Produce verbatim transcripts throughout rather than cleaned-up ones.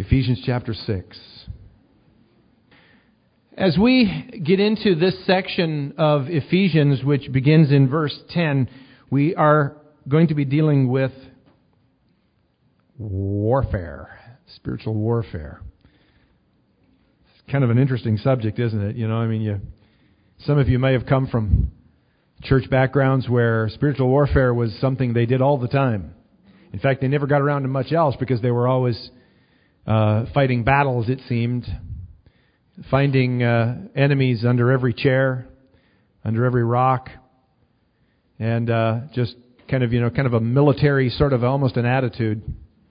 Ephesians chapter six. As we get into this section of Ephesians, which begins in verse ten, we are going to be dealing with warfare, spiritual warfare. It's kind of an interesting subject, isn't it? You know, I mean, you, some of you may have come from church backgrounds where spiritual warfare was something they did all the time. In fact, they never got around to much else because they were always uh, fighting battles, it seemed, finding uh, enemies under every chair, under every rock, and uh, just kind of, you know, kind of a military sort of almost an attitude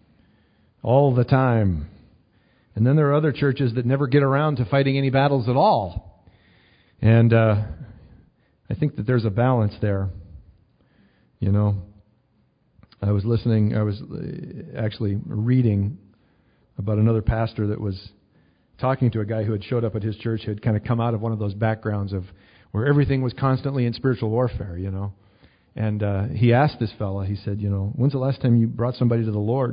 all the time. And then there are other churches that never get around to fighting any battles at all. And uh, I think that there's a balance there. You know, I was listening, I was actually reading about another pastor that was talking to a guy who had showed up at his church, who had kind of come out of one of those backgrounds of where everything was constantly in spiritual warfare, you know. And uh, he asked this fella, he said, you know, when's the last time you brought somebody to the Lord?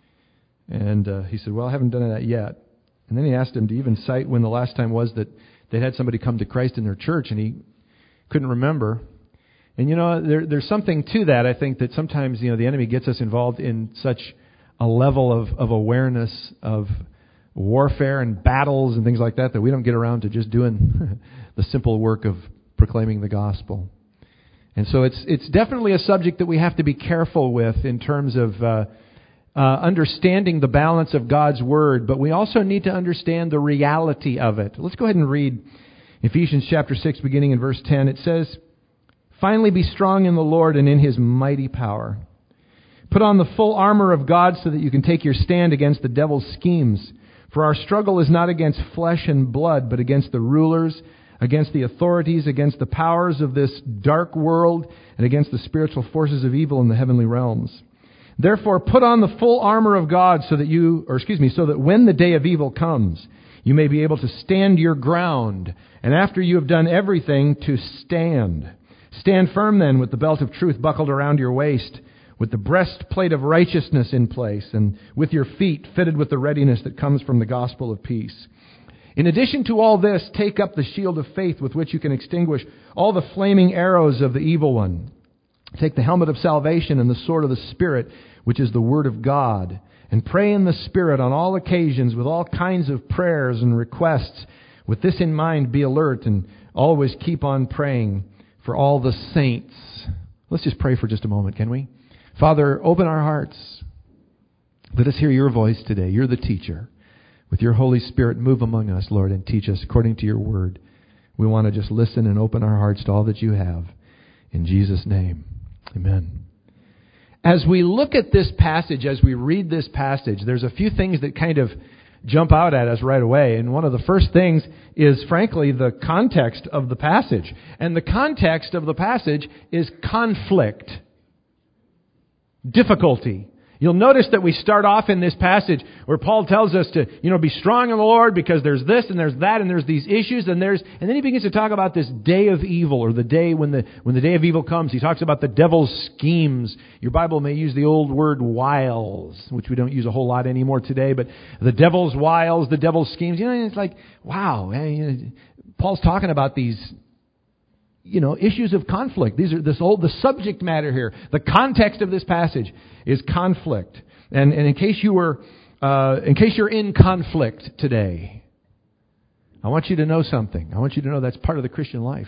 And uh, he said, well, I haven't done that yet. And then he asked him to even cite when the last time was that they had somebody come to Christ in their church, and he couldn't remember. And, you know, there, there's something to that, I think, that sometimes, you know, the enemy gets us involved in such a level of, of awareness of warfare and battles and things like that, that we don't get around to just doing the simple work of proclaiming the gospel. And so it's it's definitely a subject that we have to be careful with in terms of uh, uh, understanding the balance of God's Word, but we also need to understand the reality of it. Let's go ahead and read Ephesians chapter six, beginning in verse ten. It says, "Finally be strong in the Lord and in His mighty power. Put on the full armor of God so that you can take your stand against the devil's schemes. For our struggle is not against flesh and blood, but against the rulers, against the authorities, against the powers of this dark world, and against the spiritual forces of evil in the heavenly realms. Therefore, put on the full armor of God so that you, or excuse me, so that when the day of evil comes, you may be able to stand your ground, and after you have done everything, to stand. Stand firm then with the belt of truth buckled around your waist, with the breastplate of righteousness in place, and with your feet fitted with the readiness that comes from the gospel of peace. In addition to all this, take up the shield of faith with which you can extinguish all the flaming arrows of the evil one. Take the helmet of salvation and the sword of the Spirit, which is the Word of God, and pray in the Spirit on all occasions with all kinds of prayers and requests. With this in mind, be alert and always keep on praying for all the saints." Let's just pray for just a moment, can we? Father, open our hearts. Let us hear your voice today. You're the teacher. With your Holy Spirit, move among us, Lord, and teach us according to your word. We want to just listen and open our hearts to all that you have. In Jesus' name, amen. As we look at this passage, as we read this passage, there's a few things that kind of jump out at us right away. And one of the first things is, frankly, the context of the passage. And the context of the passage is conflict. Difficulty. You'll notice that we start off in this passage where Paul tells us to, you know, be strong in the Lord because there's this and there's that and there's these issues and there's, and then he begins to talk about this day of evil, or the day when the, when the day of evil comes. He talks about the devil's schemes. Your Bible may use the old word wiles, which we don't use a whole lot anymore today, but the devil's wiles, the devil's schemes. You know, it's like, wow, man, Paul's talking about these, you know, issues of conflict. These are this whole, the subject matter here. The context of this passage is conflict. And, and in case you were, uh, in case you're in conflict today, I want you to know something. I want you to know that's part of the Christian life.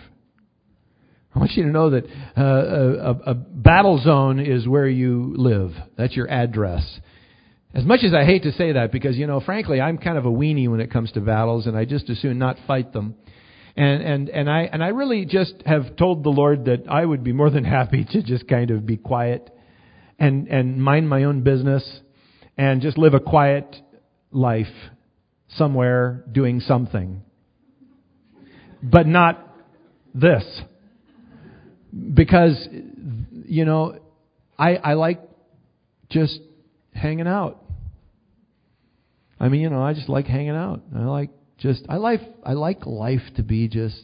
I want you to know that uh, a, a battle zone is where you live. That's your address. As much as I hate to say that, because, you know, frankly, I'm kind of a weenie when it comes to battles, and I just as soon not fight them. And and and I and I really just have told the Lord that I would be more than happy to just kind of be quiet and and mind my own business and just live a quiet life somewhere doing something. But not this. Because, you know, I I like just hanging out. I mean, you know, I just like hanging out. I like Just, I like, I like life to be just,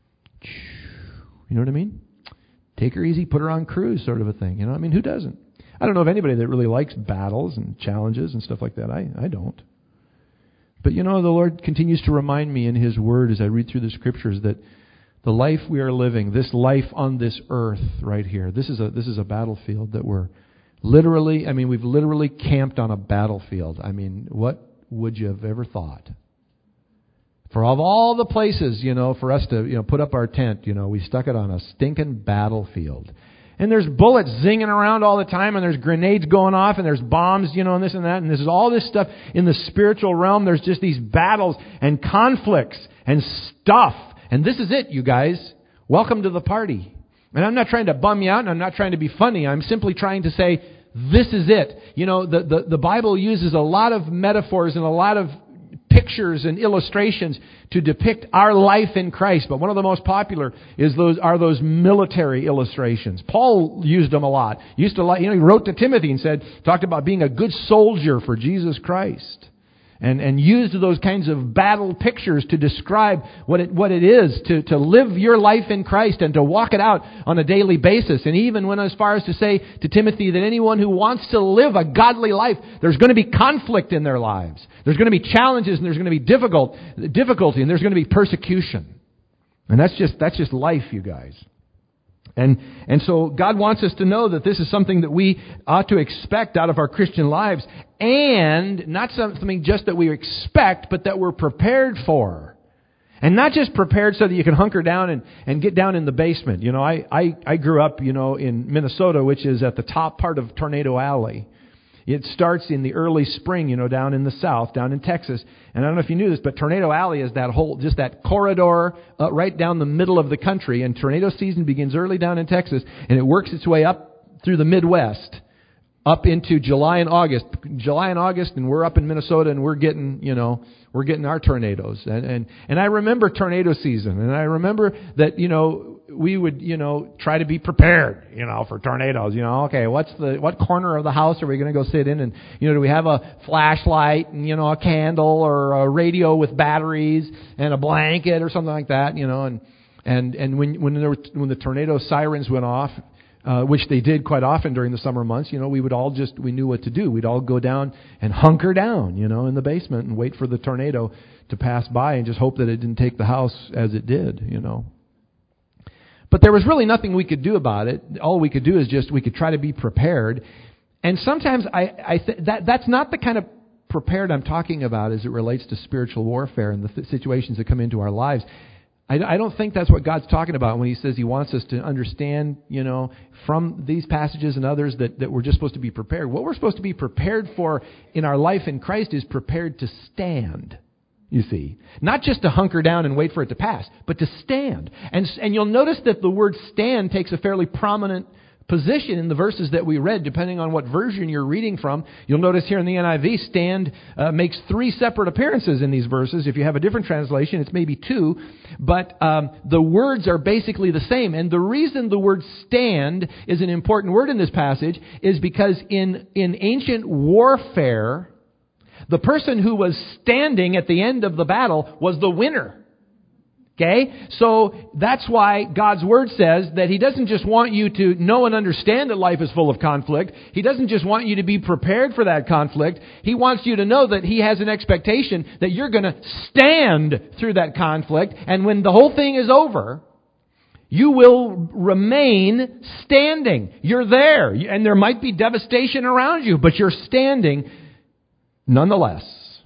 you know what I mean? Take her easy, put her on cruise sort of a thing. You know, I mean, who doesn't? I don't know of anybody that really likes battles and challenges and stuff like that. I, I don't. But you know, the Lord continues to remind me in His Word as I read through the Scriptures that the life we are living, this life on this earth right here, this is a this is a battlefield that we're literally, I mean, we've literally camped on a battlefield. I mean, what would you have ever thought? For of all the places, you know, for us to, you know, put up our tent, you know, we stuck it on a stinking battlefield. And there's bullets zinging around all the time, and there's grenades going off, and there's bombs, you know, and this and that, and this is all this stuff in the spiritual realm. There's just these battles and conflicts and stuff. And this is it, you guys. Welcome to the party. And I'm not trying to bum you out, and I'm not trying to be funny. I'm simply trying to say, this is it. You know, the, the, the Bible uses a lot of metaphors and a lot of pictures and illustrations to depict our life in Christ. But one of the most popular is those are those military illustrations. Paul used them a lot. Used to, you know, he wrote to Timothy and said, talked about being a good soldier for Jesus Christ. And, and used those kinds of battle pictures to describe what it, what it is to, to live your life in Christ and to walk it out on a daily basis. And he even went as far as to say to Timothy that anyone who wants to live a godly life, there's going to be conflict in their lives. There's going to be challenges, and there's going to be difficult, difficulty, and there's going to be persecution. And that's just, that's just life, you guys. And and so God wants us to know that this is something that we ought to expect out of our Christian lives, and not something just that we expect, but that we're prepared for. And not just prepared so that you can hunker down and, and get down in the basement. You know, I, I, I grew up, you know, in Minnesota, which is at the top part of Tornado Alley. It starts in the early spring, you know, down in the south, down in Texas. And I don't know if you knew this, but Tornado Alley is that whole, just that corridor uh, right down the middle of the country. And tornado season begins early down in Texas, and it works its way up through the Midwest, up into July and August. July and August, and we're up in Minnesota, and we're getting, you know, we're getting our tornadoes. And and, and I remember tornado season, and I remember that, you know, we would, you know, try to be prepared, you know, for tornadoes. You know, okay, what's the what corner of the house are we going to go sit in? And, you know, do we have a flashlight and, you know, a candle or a radio with batteries and a blanket or something like that, you know? And and and when when there were, when the tornado sirens went off, uh, which they did quite often during the summer months, you know, we would all just we knew what to do. We'd all go down and hunker down, you know, in the basement and wait for the tornado to pass by and just hope that it didn't take the house as it did, you know. But there was really nothing we could do about it. All we could do is just, we could try to be prepared. And sometimes I, I th- that that's not the kind of prepared I'm talking about as it relates to spiritual warfare and the th- situations that come into our lives. I, I don't think that's what God's talking about when He says He wants us to understand, you know, from these passages and others that, that we're just supposed to be prepared. What we're supposed to be prepared for in our life in Christ is prepared to stand. You see, not just to hunker down and wait for it to pass, but to stand. And and you'll notice that the word stand takes a fairly prominent position in the verses that we read, depending on what version you're reading from. You'll notice here in the N I V, stand uh, makes three separate appearances in these verses. If you have a different translation, it's maybe two. But um, the words are basically the same. And the reason the word stand is an important word in this passage is because in, in ancient warfare, the person who was standing at the end of the battle was the winner. Okay? So that's why God's Word says that He doesn't just want you to know and understand that life is full of conflict. He doesn't just want you to be prepared for that conflict. He wants you to know that He has an expectation that you're going to stand through that conflict. And when the whole thing is over, you will remain standing. You're there. And there might be devastation around you, but you're standing nonetheless.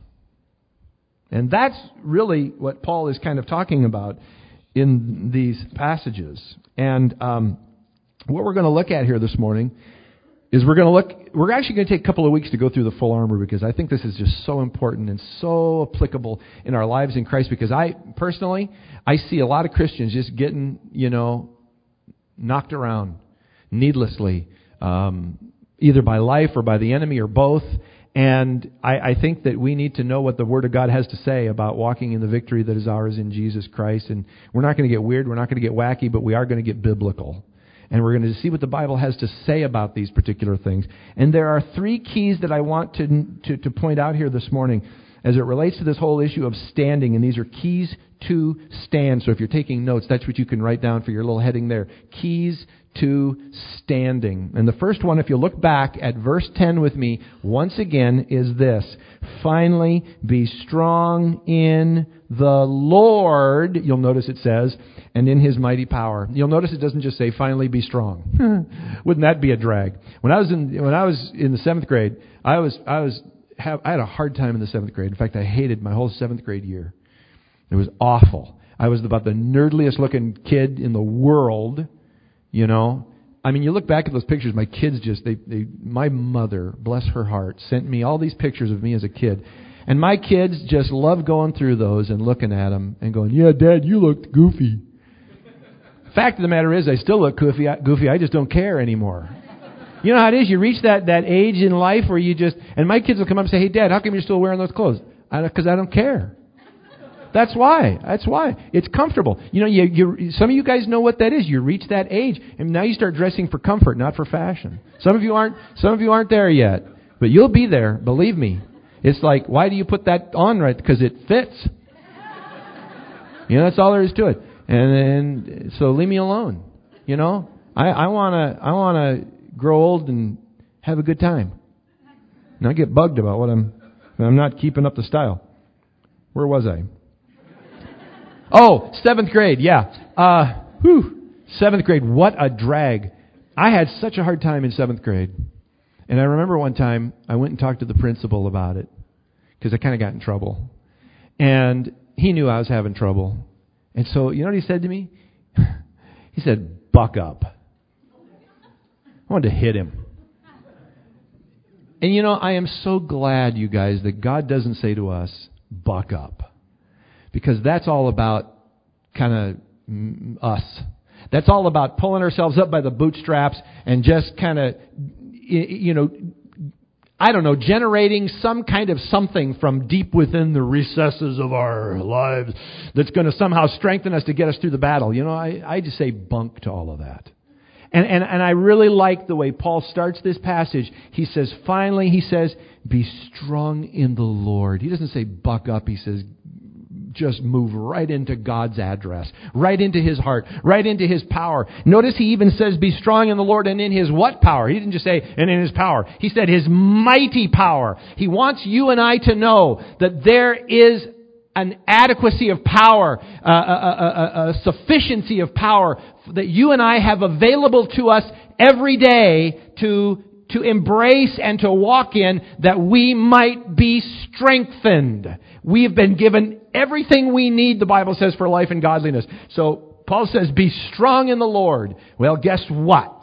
And that's really what Paul is kind of talking about in these passages. And um, what we're going to look at here this morning is we're going to look, we're actually going to take a couple of weeks to go through the full armor because I think this is just so important and so applicable in our lives in Christ, because I, personally, I see a lot of Christians just getting, you know, knocked around needlessly, um, either by life or by the enemy or both. And I, I think that we need to know what the Word of God has to say about walking in the victory that is ours in Jesus Christ. And we're not going to get weird, we're not going to get wacky, but we are going to get biblical. And we're going to see what the Bible has to say about these particular things. And there are three keys that I want to to, to point out here this morning as it relates to this whole issue of standing, and these are keys to stand. So if you're taking notes, that's what you can write down for your little heading there. Keys to standing. And the first one, if you look back at verse ten with me, once again, is this. Finally, be strong in the Lord, you'll notice it says, and in His mighty power. You'll notice it doesn't just say, finally be strong. Wouldn't that be a drag? When I was in when I was in the seventh grade, I was I was have, I had a hard time in the seventh grade. In fact, I hated my whole seventh grade year. It was awful. I was about the nerdliest looking kid in the world. You know, I mean, you look back at those pictures, my kids just, they, they, my mother, bless her heart, sent me all these pictures of me as a kid. And my kids just love going through those and looking at them and going, yeah, Dad, you looked goofy. Fact of the matter is, I still look goofy, goofy, I just don't care anymore. You know how it is, you reach that, that age in life where you just, and my kids will come up and say, hey, Dad, how come you're still wearing those clothes? Because I, I don't care. That's why. That's why. It's comfortable. You know, you, you, some of you guys know what that is. You reach that age, and now you start dressing for comfort, not for fashion. Some of you aren't. Some of you aren't there yet, but you'll be there. Believe me. It's like, why do you put that on right? Because it fits. You know, that's all there is to it. And then, so leave me alone. You know, I, I wanna, I wanna grow old and have a good time. And I get bugged about what I'm. I'm not keeping up the style. Where was I? Oh, seventh grade, yeah. Uh, whew, seventh grade, what a drag. I had such a hard time in seventh grade. And I remember one time I went and talked to the principal about it because I kind of got in trouble. And he knew I was having trouble. And so, you know what he said to me? He said, buck up. I wanted to hit him. And you know, I am so glad, you guys, that God doesn't say to us, buck up. Because that's all about kind of us. That's all about pulling ourselves up by the bootstraps and just kind of, you know, I don't know, generating some kind of something from deep within the recesses of our lives that's going to somehow strengthen us to get us through the battle. You know, I, I just say bunk to all of that. And, and, and I really like the way Paul starts this passage. He says, finally, he says, be strong in the Lord. He doesn't say buck up. He says, just move right into God's address, right into His heart, right into His power. Notice he even says, be strong in the Lord and in His what power? He didn't just say, and in His power. He said His mighty power. He wants you and I to know that there is an adequacy of power, uh, a, a, a, a sufficiency of power that you and I have available to us every day to to embrace and to walk in, that we might be strengthened. We have been given everything we need, the Bible says, for life and godliness. So Paul says, be strong in the Lord. Well, guess what?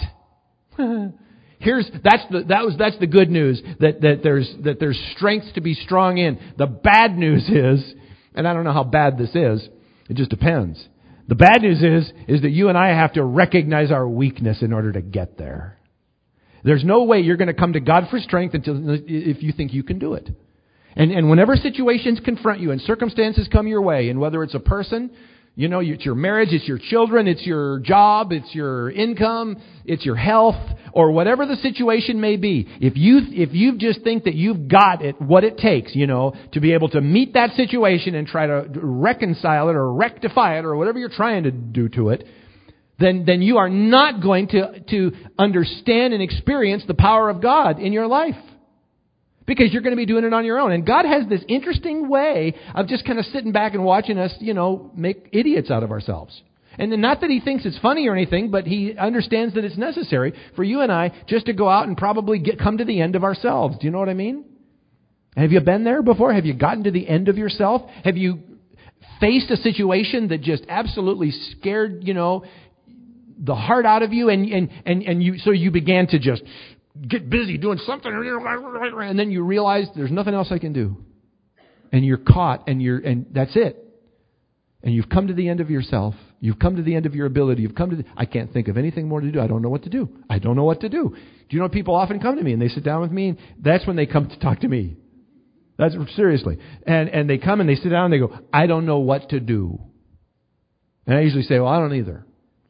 Here's that's the that was that's the good news, that that there's that there's strength to be strong in. The bad news is, and I don't know how bad this is, it just depends. The bad news is is that you and I have to recognize our weakness in order to get there. There's no way you're going to come to God for strength until if you think you can do it. And and whenever situations confront you and circumstances come your way, and whether it's a person, you know, it's your marriage, it's your children, it's your job, it's your income, it's your health, or whatever the situation may be, if you if you just think that you've got it, what it takes, you know, to be able to meet that situation and try to reconcile it or rectify it or whatever you're trying to do to it, then then you are not going to, to understand and experience the power of God in your life. Because you're going to be doing it on your own. And God has this interesting way of just kind of sitting back and watching us, you know, make idiots out of ourselves. And not that He thinks it's funny or anything, but He understands that it's necessary for you and I just to go out and probably get come to the end of ourselves. Do you know what I mean? Have you been there before? Have you gotten to the end of yourself? Have you faced a situation that just absolutely scared, you know, the heart out of you, and and and, and you so you began to just get busy doing something, and then you realize there's nothing else I can do, and you're caught, and you're and that's it, and you've come to the end of yourself. You've come to the end of your ability. You've come to the, I can't think of anything more to do. I don't know what to do. I don't know what to do. Do you know people often come to me and they sit down with me, and that's when they come to talk to me. That's seriously, and and they come and they sit down and they go, I don't know what to do, and I usually say, well, I don't either.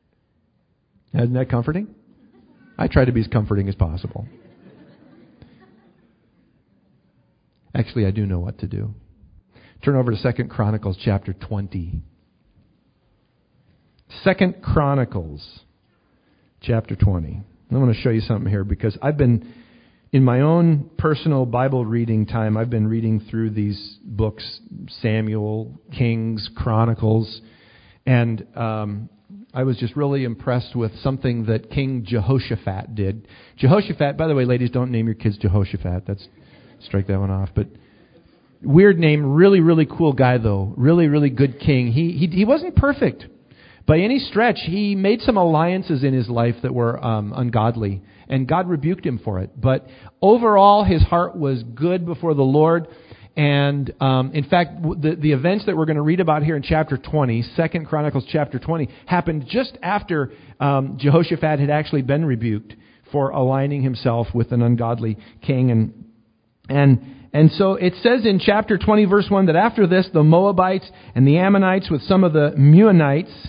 Isn't that comforting? I try to be as comforting as possible. Actually, I do know what to do. Turn over to Second Chronicles chapter twenty. Second Chronicles chapter twenty. I want to show you something here because I've been, in my own personal Bible reading time, I've been reading through these books, Samuel, Kings, Chronicles, and um, I was just really impressed with something that King Jehoshaphat did. Jehoshaphat, by the way, ladies, don't name your kids Jehoshaphat. That's strike that one off. But weird name, really, really cool guy though. Really, really good king. He he he wasn't perfect by any stretch. He made some alliances in his life that were um, ungodly, and God rebuked him for it. But overall, his heart was good before the Lord. And um, in fact, the, the events that we're going to read about here in chapter twenty, Second Chronicles chapter twenty, happened just after um, Jehoshaphat had actually been rebuked for aligning himself with an ungodly king. And and and so it says in chapter twenty, verse one, that after this, the Moabites and the Ammonites with some of the Meunites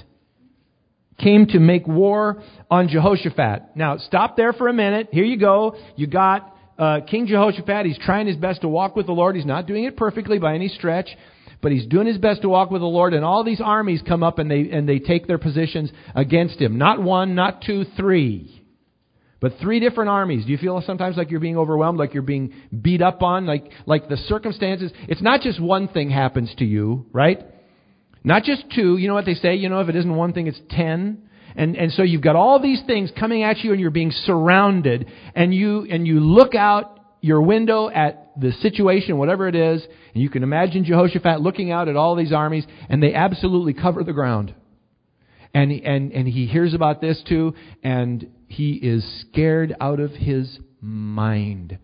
came to make war on Jehoshaphat. Now, stop there for a minute. Here you go. You got Uh, King Jehoshaphat. He's trying his best to walk with the Lord. He's not doing it perfectly by any stretch, but he's doing his best to walk with the Lord. And all these armies come up and they and they take their positions against him. Not one, not two, three, but three different armies. Do you feel sometimes like you're being overwhelmed, like you're being beat up on, like like the circumstances? It's not just one thing happens to you, right? Not just two. You know what they say? You know, if it isn't one thing, it's ten. And and so you've got all these things coming at you and you're being surrounded, and you and you look out your window at the situation, whatever it is, and you can imagine Jehoshaphat looking out at all these armies, and they absolutely cover the ground. And and and he hears about this too, and he is scared out of his mind.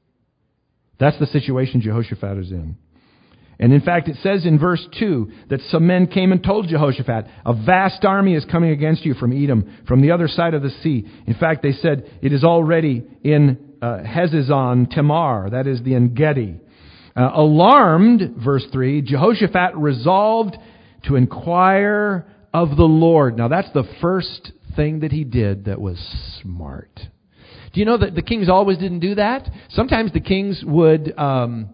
That's the situation Jehoshaphat is in. And in fact, it says in verse two that some men came and told Jehoshaphat, a vast army is coming against you from Edom, from the other side of the sea. In fact, they said, it is already in uh, Hazezon Tamar, that is the En-gedi. Uh, alarmed, verse three, Jehoshaphat resolved to inquire of the Lord. Now that's the first thing that he did that was smart. Do you know that the kings always didn't do that? Sometimes the kings would... Um,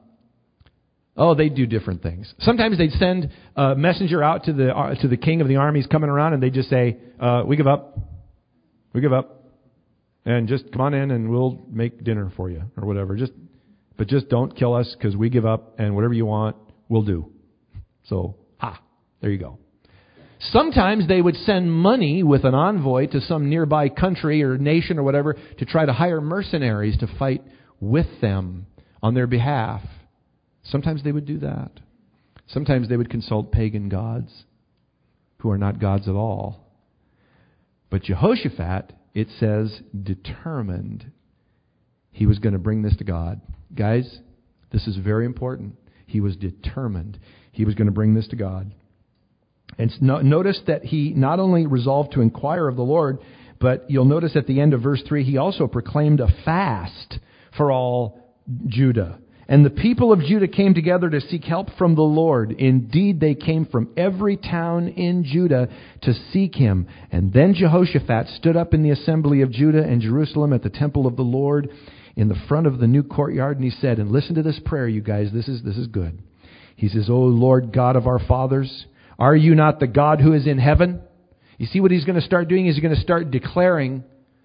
Oh, they do different things. Sometimes they'd send a messenger out to the uh, to the king of the armies coming around, and they'd just say, uh, we give up. We give up. And just come on in and we'll make dinner for you or whatever. Just, But just don't kill us because we give up, and whatever you want, we'll do. So, ha, there you go. Sometimes they would send money with an envoy to some nearby country or nation or whatever to try to hire mercenaries to fight with them on their behalf. Sometimes they would do that. Sometimes they would consult pagan gods who are not gods at all. But Jehoshaphat, it says, determined he was going to bring this to God. Guys, this is very important. He was determined he was going to bring this to God. And no, notice that he not only resolved to inquire of the Lord, but you'll notice at the end of verse three, he also proclaimed a fast for all Judah. And the people of Judah came together to seek help from the Lord. Indeed, they came from every town in Judah to seek him. And then Jehoshaphat stood up in the assembly of Judah and Jerusalem at the temple of the Lord in the front of the new courtyard. And he said, and listen to this prayer, you guys, this is, this is good. He says, O Lord God of our fathers, are you not the God who is in heaven? You see what he's going to start doing? He's going to start declaring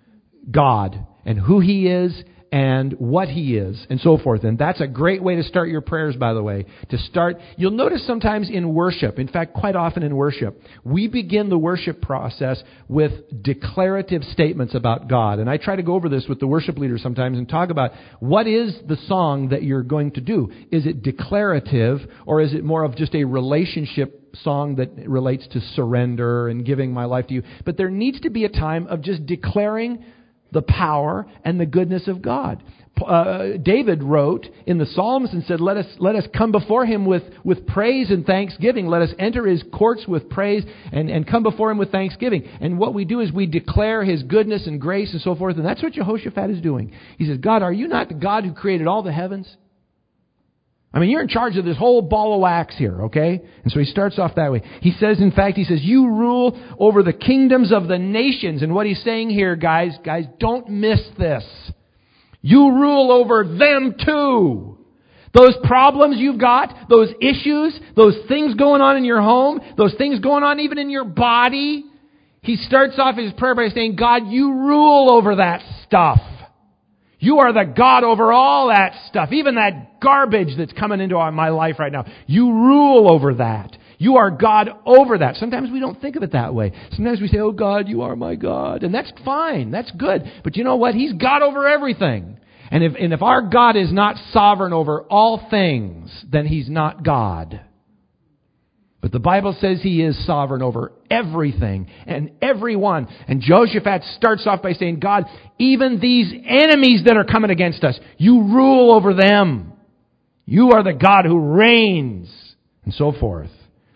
God and who he is and what he is, and so forth. And that's a great way to start your prayers, by the way. To start, you'll notice sometimes in worship, in fact, quite often in worship, we begin the worship process with declarative statements about God. And I try to go over this with the worship leaders sometimes and talk about what is the song that you're going to do. Is it declarative, or is it more of just a relationship song that relates to surrender and giving my life to you? But there needs to be a time of just declaring the power and the goodness of God. Uh, David wrote in the Psalms and said, let us let us come before him with, with praise and thanksgiving. Let us enter his courts with praise and, and come before him with thanksgiving. And what we do is we declare his goodness and grace and so forth. And that's what Jehoshaphat is doing. He says, God, are you not the God who created all the heavens? I mean, you're in charge of this whole ball of wax here, okay? And so he starts off that way. He says, in fact, he says, you rule over the kingdoms of the nations. And what he's saying here, guys, guys, don't miss this. You rule over them too. Those problems you've got, those issues, those things going on in your home, those things going on even in your body. He starts off his prayer by saying, God, you rule over that stuff. You are the God over all that stuff, even that garbage that's coming into my life right now. You rule over that. You are God over that. Sometimes we don't think of it that way. Sometimes we say, oh God, you are my God. And that's fine. That's good. But you know what? He's God over everything. And if, and if our God is not sovereign over all things, then He's not God. But the Bible says He is sovereign over everything and everyone. And Jehoshaphat starts off by saying, God, even these enemies that are coming against us, you rule over them. You are the God who reigns, and so forth.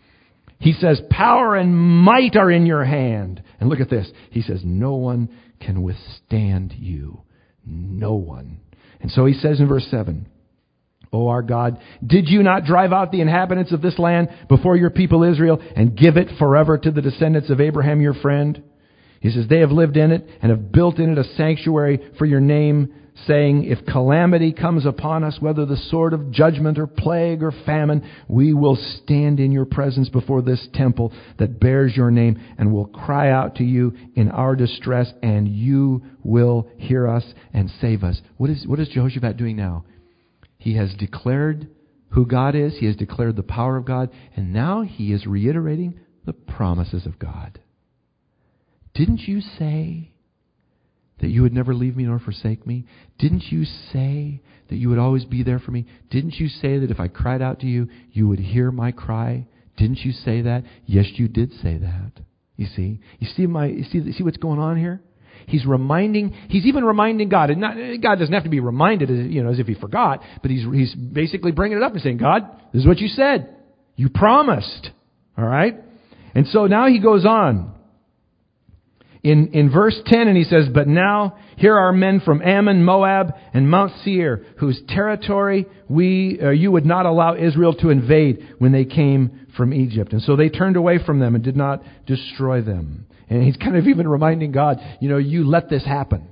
He says, power and might are in your hand. And look at this. He says, no one can withstand you. No one. And so he says in verse seven, O our God, did you not drive out the inhabitants of this land before your people Israel and give it forever to the descendants of Abraham your friend? He says, they have lived in it and have built in it a sanctuary for your name, saying, if calamity comes upon us, whether the sword of judgment or plague or famine, we will stand in your presence before this temple that bears your name and will cry out to you in our distress, and you will hear us and save us. What is, what is Jehoshaphat doing now? He has declared who God is. He has declared the power of God. And now he is reiterating the promises of God. Didn't you say that you would never leave me nor forsake me? Didn't you say that you would always be there for me? Didn't you say that if I cried out to you, you would hear my cry? Didn't you say that? Yes, you did say that. You see? You see my you see see what's going on here? He's reminding, he's even reminding God. And not, God doesn't have to be reminded, as, you know, as if he forgot, but he's he's basically bringing it up and saying, God, this is what you said. You promised. All right? And so now he goes on. In in verse ten, and he says, but now here are men from Ammon, Moab, and Mount Seir, whose territory we uh, you would not allow Israel to invade when they came from Egypt. And so they turned away from them and did not destroy them. And he's kind of even reminding God, you know, you let this happen.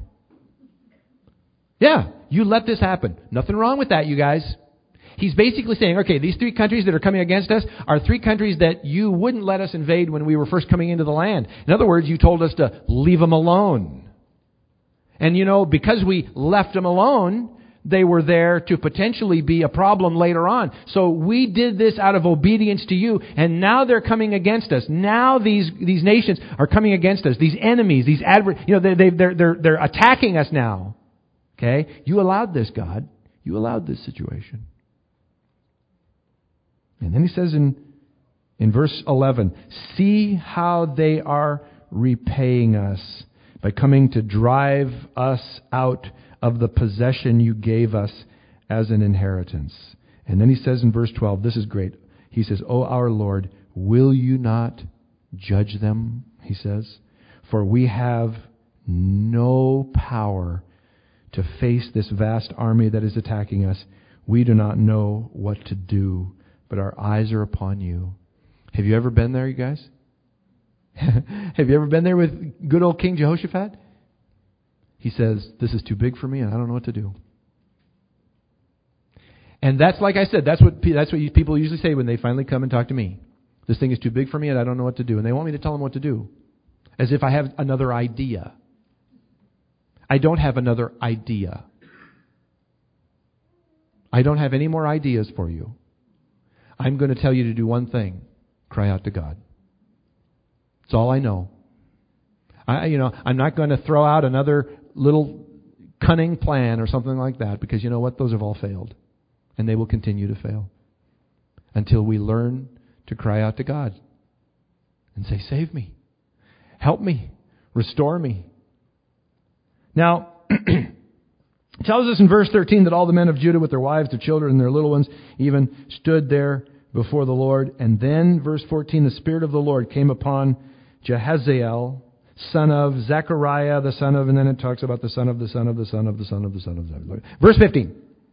Yeah, you let this happen. Nothing wrong with that, you guys. He's basically saying, okay, these three countries that are coming against us are three countries that you wouldn't let us invade when we were first coming into the land. In other words, you told us to leave them alone. And, you know, because we left them alone, they were there to potentially be a problem later on. So we did this out of obedience to you, and now they're coming against us. Now these these nations are coming against us. These enemies, these adver- you know, they they they're they're they're attacking us now. Okay, you allowed this, God. You allowed this situation. And then he says in in verse eleven, see how they are repaying us by coming to drive us out of the possession you gave us as an inheritance. And then he says in verse twelve, this is great. He says, O our Lord, will you not judge them? He says, for we have no power to face this vast army that is attacking us. We do not know what to do, but our eyes are upon you. Have you ever been there, you guys? Have you ever been there with good old King Jehoshaphat? He says, this is too big for me and I don't know what to do. And that's, like I said, that's what that's what people usually say when they finally come and talk to me. This thing is too big for me and I don't know what to do. And they want me to tell them what to do. As if I have another idea. I don't have another idea. I don't have any more ideas for you. I'm going to tell you to do one thing. Cry out to God. That's all I know. I, you know, I'm not going to throw out another little cunning plan or something like that, because you know what? Those have all failed. And they will continue to fail. Until we learn to cry out to God. And say, save me. Help me. Restore me. Now, it tells us in verse thirteen that all the men of Judah with their wives, their children, and their little ones even stood there before the Lord. And then, verse fourteen, the Spirit of the Lord came upon Jehaziel, son of Zechariah, the son of, and then it talks about the son of the son of the son of the son of the son of the son of the son. Verse fifteen.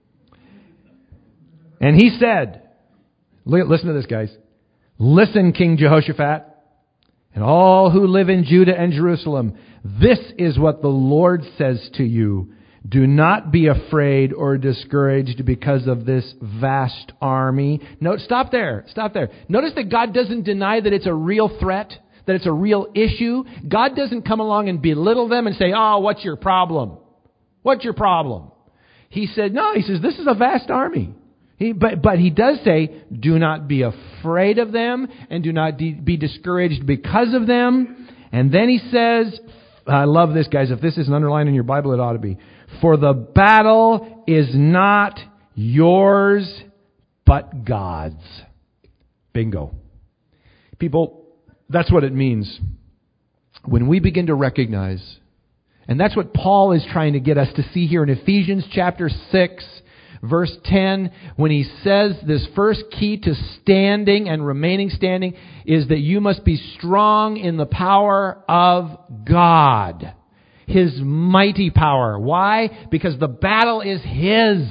And he said, listen to this, guys. Listen, King Jehoshaphat, and all who live in Judah and Jerusalem. This is what the Lord says to you. Do not be afraid or discouraged because of this vast army. No, stop there. Stop there. Notice that God doesn't deny that it's a real threat, that it's a real issue. God doesn't come along and belittle them and say, oh, what's your problem? What's your problem? He said, no, he says, this is a vast army. He, but, but he does say, do not be afraid of them and do not de- be discouraged because of them. And then he says, I love this, guys. If this isn't underlined in your Bible, it ought to be. For the battle is not yours, but God's. Bingo. People, that's what it means. When we begin to recognize, and that's what Paul is trying to get us to see here in Ephesians chapter six, verse ten, when he says this first key to standing and remaining standing is that you must be strong in the power of God. His mighty power. Why? Because the battle is His.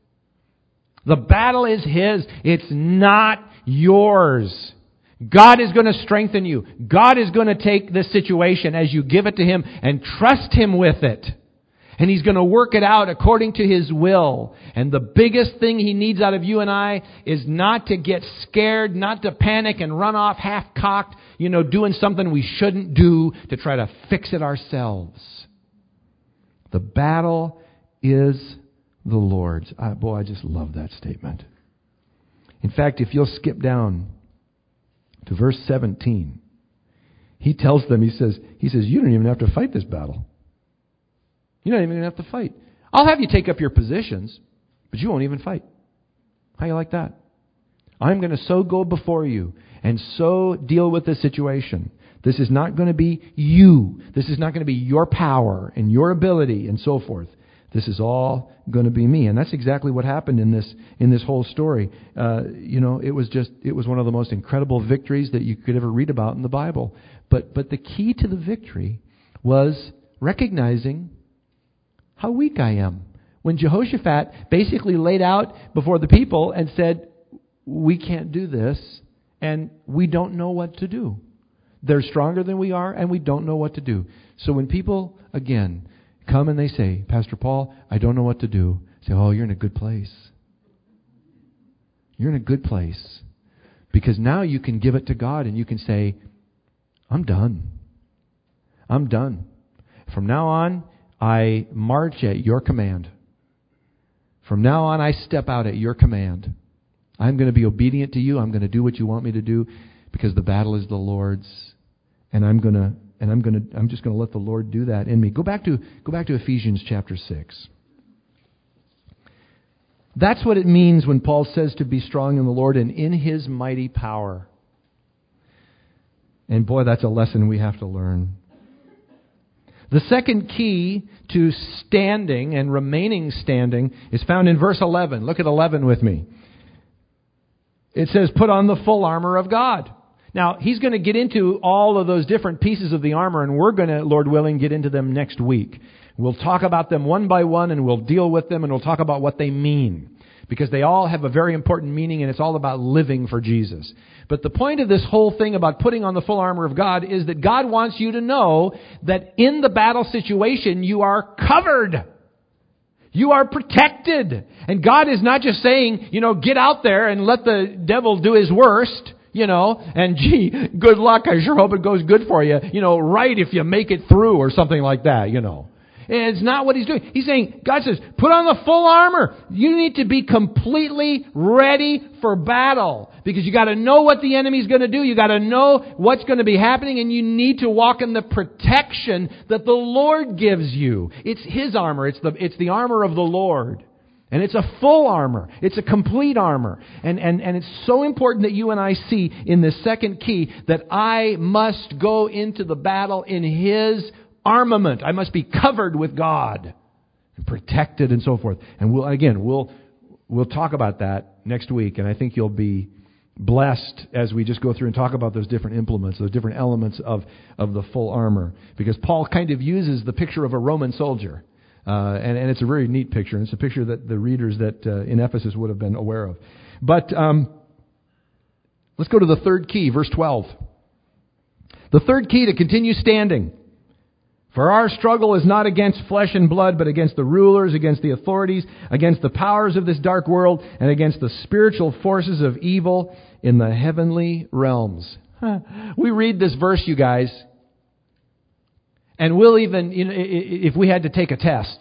The battle is His. It's not yours. God is going to strengthen you. God is going to take this situation as you give it to Him and trust Him with it. And He's going to work it out according to His will. And the biggest thing He needs out of you and I is not to get scared, not to panic and run off half-cocked, you know, doing something we shouldn't do to try to fix it ourselves. The battle is the Lord's. I, boy, I just love that statement. In fact, if you'll skip down to verse seventeen, he tells them, he says, he says, you don't even have to fight this battle. You don't even have to fight. I'll have you take up your positions, but you won't even fight. How you like that? I'm going to so go before you and so deal with this situation. This is not going to be you. This is not going to be your power and your ability and so forth. This is all going to be me. And that's exactly what happened in this in this whole story. Uh, you know, it was just, it was one of the most incredible victories that you could ever read about in the Bible. But but the key to the victory was recognizing how weak I am. When Jehoshaphat basically laid out before the people and said, we can't do this and we don't know what to do. They're stronger than we are, and we don't know what to do. So when people, again, come and they say, Pastor Paul, I don't know what to do. Say, oh, you're in a good place. You're in a good place. Because now you can give it to God and you can say, I'm done. I'm done. From now on, I march at your command. From now on, I step out at your command. I'm going to be obedient to you. I'm going to do what you want me to do because the battle is the Lord's. And I'm going to and I'm going to I'm just going to let the Lord do that in me. Go back to go back to Ephesians chapter six. That's what it means when Paul says to be strong in the Lord and in His mighty power. And boy, that's a lesson we have to learn. The second key to standing and remaining standing is found in verse eleven. Look at eleven with me. It says, put on the full armor of God. Now, he's going to get into all of those different pieces of the armor, and we're going to, Lord willing, get into them next week. We'll talk about them one by one, and we'll deal with them, and we'll talk about what they mean. Because they all have a very important meaning, and it's all about living for Jesus. But the point of this whole thing about putting on the full armor of God is that God wants you to know that in the battle situation, you are covered. You are protected. And God is not just saying, you know, get out there and let the devil do his worst, you know, and gee, good luck. I sure hope it goes good for you. You know, right if you make it through or something like that, you know. It's not what he's doing. He's saying, God says, put on the full armor. You need to be completely ready for battle. Because you got to know what the enemy's going to do. You got to know what's going to be happening. And you need to walk in the protection that the Lord gives you. It's His armor. It's the, it's the armor of the Lord. And it's a full armor. It's a complete armor. And, and, and it's so important that you and I see in this second key that I must go into the battle in His armament. I must be covered with God and protected and so forth. And we'll, again, we'll, we'll talk about that next week. And I think you'll be blessed as we just go through and talk about those different implements, those different elements of, of the full armor. Because Paul kind of uses the picture of a Roman soldier. Uh, and, and it's a very neat picture. And it's a picture that the readers that uh, in Ephesus would have been aware of. But um, let's go to the third key, verse twelve. The third key to continue standing. For our struggle is not against flesh and blood, but against the rulers, against the authorities, against the powers of this dark world, and against the spiritual forces of evil in the heavenly realms. Huh. We read this verse, you guys, and we'll even, you know, if we had to take a test,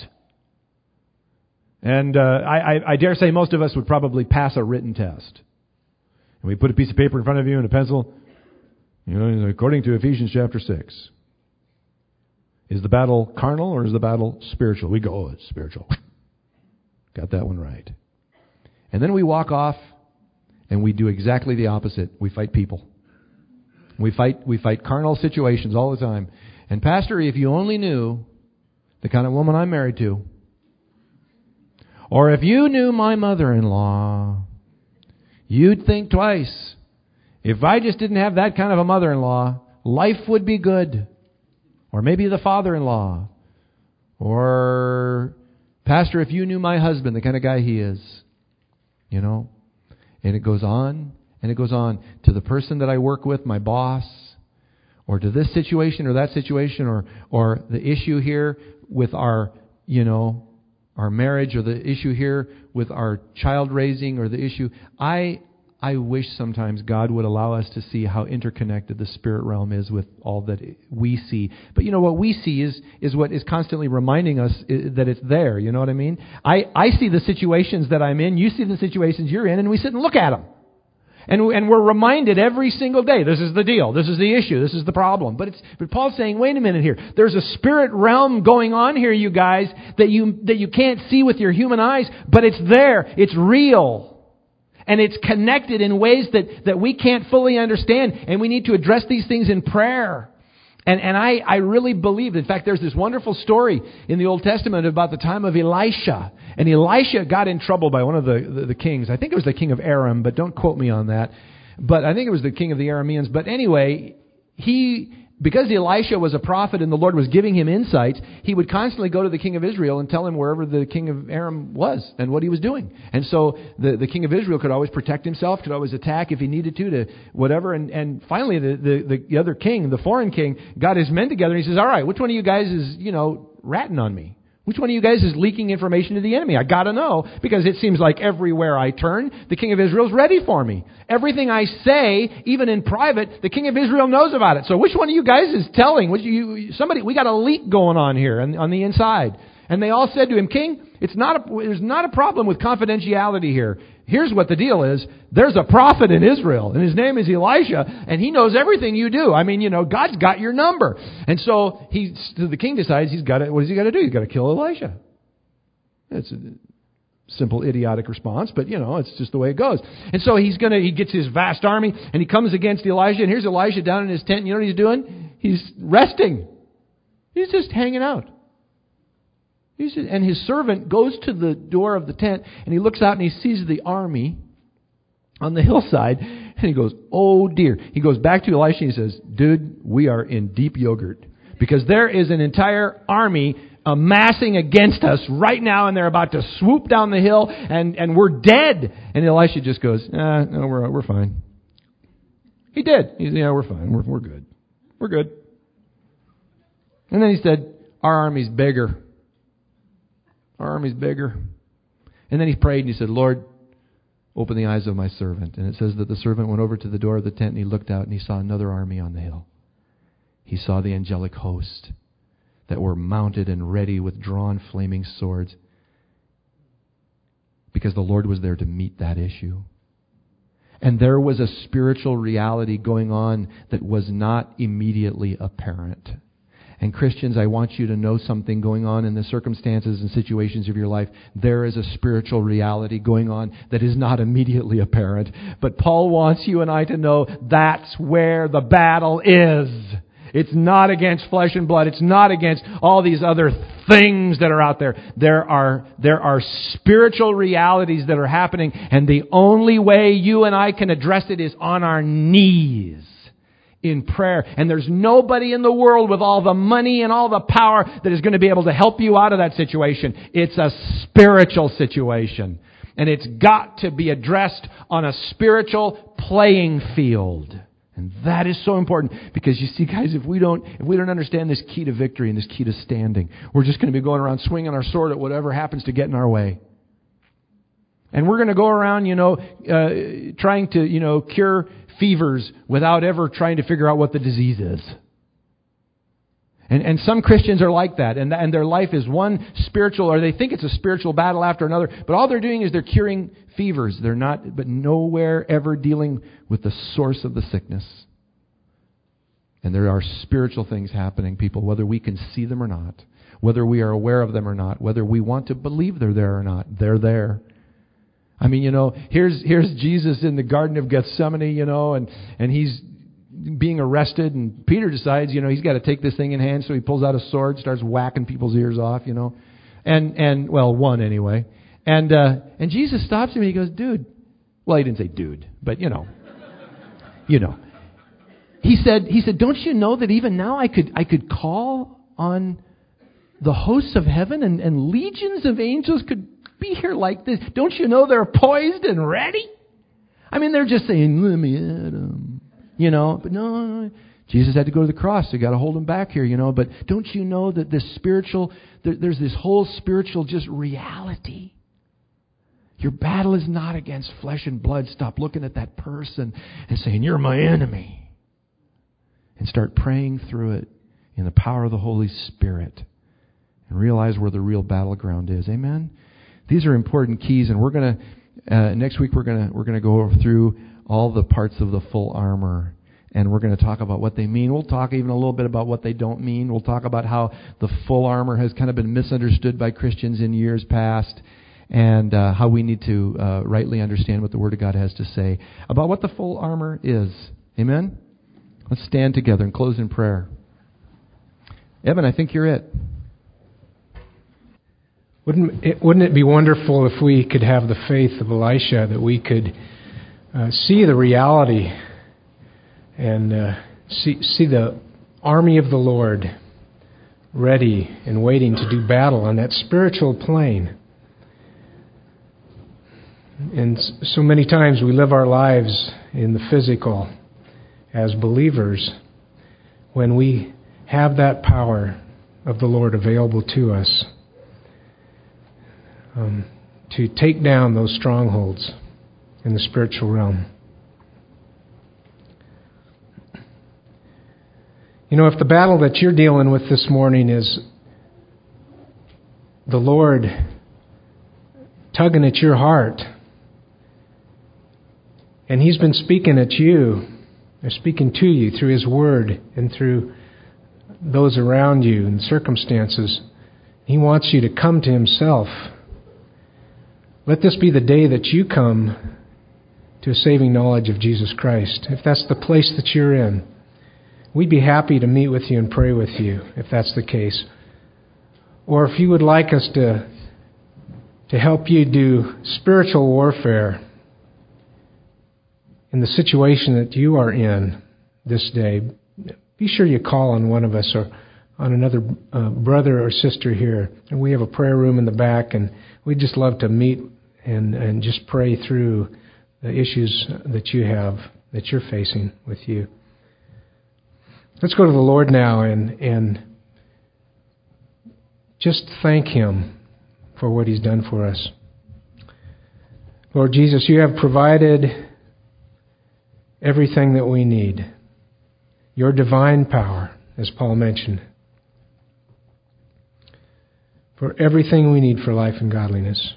and uh, I, I dare say most of us would probably pass a written test. And we put a piece of paper in front of you and a pencil, you know, according to Ephesians chapter six. Is the battle carnal or is the battle spiritual? We go, oh, it's spiritual. Got that one right. And then we walk off and we do exactly the opposite. We fight people. We fight we fight carnal situations all the time. And Pastor, if you only knew the kind of woman I'm married to, or if you knew my mother-in-law, you'd think twice. If I just didn't have that kind of a mother-in-law, life would be good. Or maybe the father-in-law. Or, Pastor, if you knew my husband, the kind of guy he is. You know? And it goes on, and it goes on. To the person that I work with, my boss, or to this situation or that situation, or or the issue here with our, you know, our marriage, or the issue here with our child raising, or the issue. I I wish sometimes God would allow us to see how interconnected the spirit realm is with all that we see. But you know, what we see is is what is constantly reminding us that it's there. You know what I mean? I, I see the situations that I'm in. You see the situations you're in, and we sit and look at them. And, and we're reminded every single day, this is the deal, this is the issue, this is the problem. But it's but Paul's saying, wait a minute here. There's a spirit realm going on here, you guys, that you that you can't see with your human eyes, but it's there. It's real. And it's connected in ways that, that we can't fully understand. And we need to address these things in prayer. And and I, I really believe, in fact, there's this wonderful story in the Old Testament about the time of Elisha. And Elisha got in trouble by one of the, the, the kings. I think it was the king of Aram, but don't quote me on that. But I think it was the king of the Arameans. But anyway, he... because Elisha was a prophet and the Lord was giving him insights, he would constantly go to the king of Israel and tell him wherever the king of Aram was and what he was doing. And so the, the king of Israel could always protect himself, could always attack if he needed to, to whatever. And, and finally, the, the, the other king, the foreign king, got his men together and he says, all right, which one of you guys is, you know, ratting on me? Which one of you guys is leaking information to the enemy? I got to know, because it seems like everywhere I turn, the king of Israel's ready for me. Everything I say, even in private, the king of Israel knows about it. So which one of you guys is telling? Which you, somebody, we got a leak going on here on, on the inside. And they all said to him, King, it's not a, there's not a problem with confidentiality here. Here's what the deal is. There's a prophet in Israel, and his name is Elisha, and he knows everything you do. I mean, you know, God's got your number. And so he, so the king decides he's got to, what does he got to do? He's got to kill Elisha. It's a simple, idiotic response, but, you know, it's just the way it goes. And so he's going to, he gets his vast army, and he comes against Elijah, and here's Elisha down in his tent, and you know what he's doing? He's resting. He's just hanging out. He's just, and his servant goes to the door of the tent, and he looks out and he sees the army on the hillside, and he goes, oh dear. He goes back to Elisha and he says, dude, we are in deep yogurt, because there is an entire army amassing against us right now, and they're about to swoop down the hill, and, and we're dead. And Elisha just goes, ah, no, we're we're fine. He did. He said, yeah, we're fine. We're we're good. We're good. And then he said, our army's bigger. Our army's bigger. And then he prayed and he said, Lord, open the eyes of my servant. And it says that the servant went over to the door of the tent and he looked out and he saw another army on the hill. He saw the angelic host that were mounted and ready with drawn flaming swords, because the Lord was there to meet that issue. And there was a spiritual reality going on that was not immediately apparent. And Christians, I want you to know something going on in the circumstances and situations of your life. There is a spiritual reality going on that is not immediately apparent. But Paul wants you and I to know that's where the battle is. It's not against flesh and blood. It's not against all these other things that are out there. There are, there are spiritual realities that are happening, and the only way you and I can address it is on our knees in prayer. And there's nobody in the world with all the money and all the power that is going to be able to help you out of that situation. It's a spiritual situation. And it's got to be addressed on a spiritual playing field. And that is so important because you see, guys, if we don't if we don't understand this key to victory and this key to standing, we're just going to be going around swinging our sword at whatever happens to get in our way. And we're going to go around, you know, uh, trying to, you know, cure fevers without ever trying to figure out what the disease is. And and some Christians are like that, and and their life is one spiritual, or they think it's a spiritual battle after another, but all they're doing is they're curing fevers. They're not, but nowhere ever dealing with the source of the sickness. And there are spiritual things happening, people, whether we can see them or not, whether we are aware of them or not, whether we want to believe they're there or not, they're there. I mean, you know, here's here's Jesus in the Garden of Gethsemane, you know, and, and he's being arrested, and Peter decides, you know, he's got to take this thing in hand, so he pulls out a sword, starts whacking people's ears off, you know, and and well, one anyway, and uh, and Jesus stops him and he goes, "Dude," well, he didn't say "dude," but you know, you know, he said, he said, "Don't you know that even now I could I could call on the hosts of heaven and, and legions of angels could be here like this? Don't you know they're poised and ready?" I mean, they're just saying, "Let me at 'em." You know, but no, no, Jesus had to go to the cross. They got to hold him back here, you know. But don't you know that this spiritual, there, there's this whole spiritual just reality. Your battle is not against flesh and blood. Stop looking at that person and saying, "You're my enemy." And start praying through it in the power of the Holy Spirit. And realize where the real battleground is. Amen? These are important keys. And we're going to, uh, next week we're going to, we're going to go through all the parts of the full armor, and we're going to talk about what they mean. We'll talk even a little bit about what they don't mean. We'll talk about how the full armor has kind of been misunderstood by Christians in years past, and uh, how we need to uh, rightly understand what the Word of God has to say about what the full armor is. Amen? Let's stand together and close in prayer. Evan, I think you're it. Wouldn't it, wouldn't it be wonderful if we could have the faith of Elisha, that we could Uh, see the reality and uh, see, see the army of the Lord ready and waiting to do battle on that spiritual plane. And so many times we live our lives in the physical as believers when we have that power of the Lord available to us um, to take down those strongholds in the spiritual realm. You know, if the battle that you're dealing with this morning is the Lord tugging at your heart, and He's been speaking at you, or speaking to you through His Word and through those around you and circumstances, He wants you to come to Himself. Let this be the day that you come to a saving knowledge of Jesus Christ. If that's the place that you're in, we'd be happy to meet with you and pray with you, if that's the case. Or if you would like us to, to help you do spiritual warfare in the situation that you are in this day, be sure you call on one of us or on another uh, brother or sister here. And we have a prayer room in the back, and we'd just love to meet and, and just pray through the issues that you have, that you're facing with you. Let's go to the Lord now and, and just thank Him for what He's done for us. Lord Jesus, You have provided everything that we need. Your divine power, as Paul mentioned, for everything we need for life and godliness.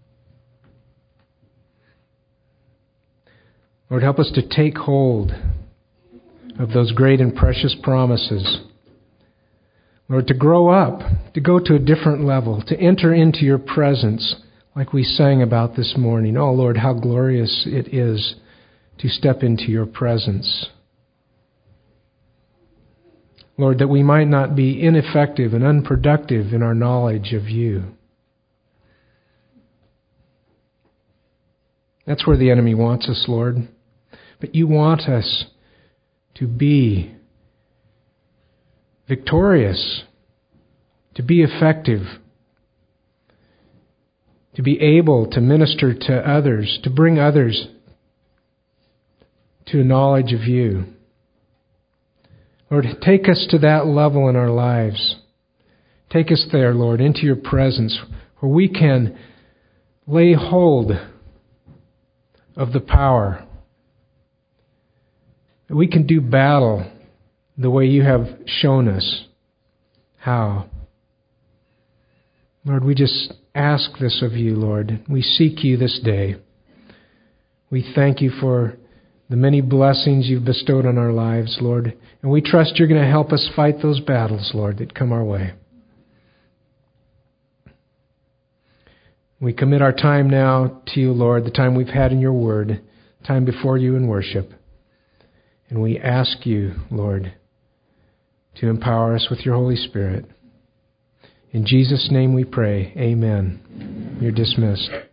Lord, help us to take hold of those great and precious promises. Lord, to grow up, to go to a different level, to enter into Your presence like we sang about this morning. Oh, Lord, how glorious it is to step into Your presence. Lord, that we might not be ineffective and unproductive in our knowledge of You. That's where the enemy wants us, Lord. But You want us to be victorious, to be effective, to be able to minister to others, to bring others to a knowledge of You. Lord, take us to that level in our lives. Take us there, Lord, into your presence, where we can lay hold of the power. We can do battle the way you have shown us how. Lord, we just ask this of you, Lord. We seek you this day. We thank you for the many blessings you've bestowed on our lives, Lord. And we trust you're going to help us fight those battles, Lord, that come our way. We commit our time now to you, Lord, the time we've had in your word, time before you in worship. And we ask you, Lord, to empower us with your Holy Spirit. In Jesus' name we pray. Amen. You're dismissed.